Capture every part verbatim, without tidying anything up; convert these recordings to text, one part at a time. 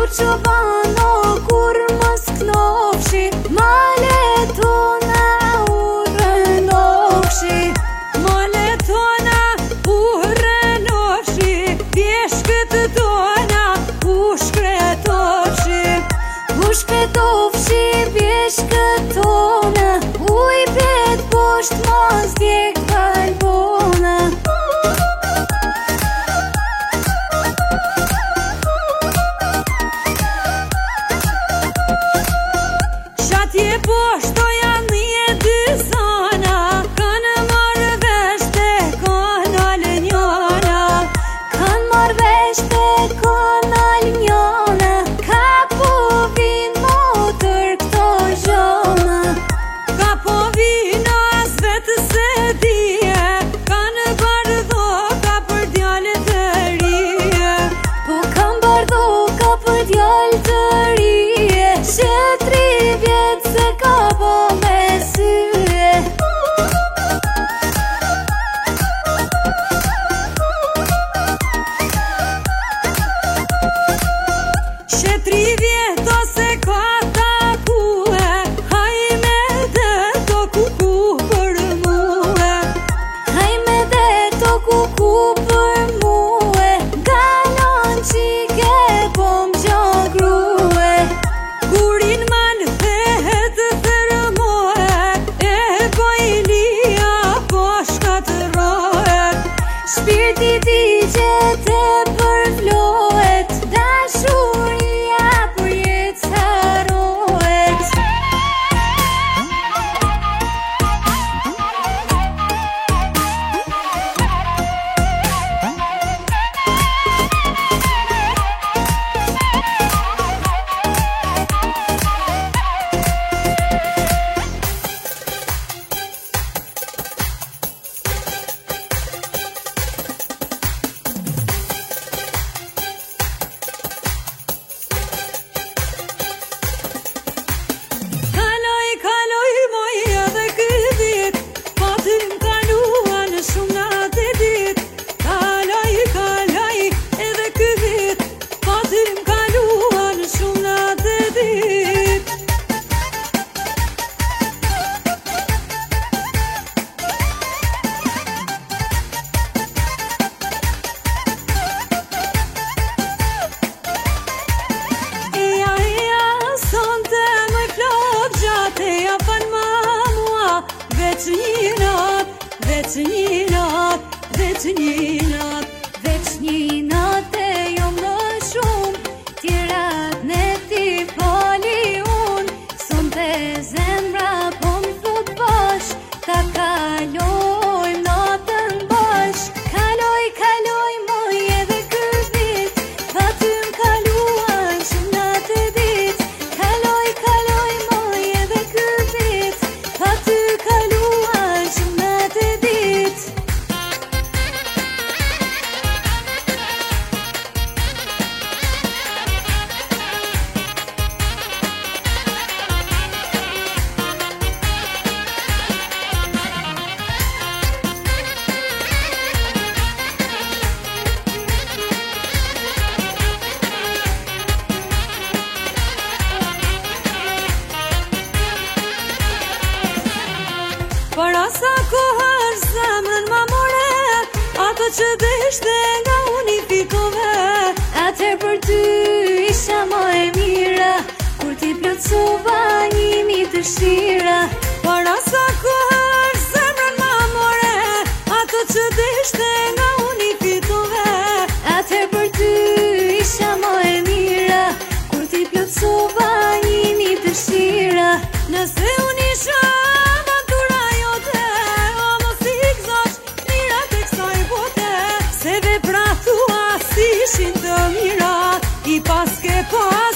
Qovano kur mos knofshi, male tona u rënofshi. Male tona u rënofshi, pjeshkët tona u shkretofshi. U shkretofshi pjeshkët tona, u i pet posht mos djek balbona. Shatje poshto janë një dy zona, kanë marrë vesh te kanal njona. Kanë marrë vesh te kanal njona, ka po vin motor këto gjona. Ka po vin as vetë se dije, kanë bardho ka për djallë të rije. Po kanë bardho ka për djallë të rije, që tri vjetë se ka po me syje. Që tri vjetë ose ka takue, hajme dhe to kuku për muhe. Hajme dhe to kuku për muhe, galon qike po m'gjo grue. Kurin man thehet thërmohe, e bojlia po shkatërohet. Shpirti ti gjet e përvlohet, dashuria për jetë harohet. Kaloj, kaloj moj edhe ky vit, patym kaluan shumë natë e dit. Kaloj, kaloj edhe ky vit, patym kaluan shumë natë e dit. Eja, eja, sonte më plot gjatë, eja fan ma mua, veç një nat, veç një nat, veç një nat. Veç një nat e jo më shumë, tjerat ne ti fali unë. Sonte zemra po më thot bash, ta kalojmë natën bash. Kaloj, kaloj moj edhe ky vit, patym kaluan shumë natë e dit. Kaloj, kaloj moj edhe ky vit, paty kaluan shumë natë e dit. Para sa kohër zemrën ma more, ato që deshte nga unë i fitove. Atëherë për ty isha ma e mira, kur ti plotësova një mi dëshira. Para sa kohër zemrën ma more, ato që deshte nga unë i fitove. Atëherë për ty isha ma e mira, kur ti plotësova një mi dëshira. Nëse unë isha avantura jote, o mos i gëzosh mirat e kësaj bote. Se veprat tua si ishin të mira, i paske pas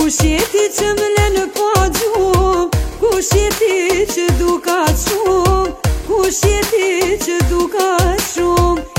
Kush jeti që më lënë pa gjum, kush jeti që duka shumë, kush jeti që duka shumë.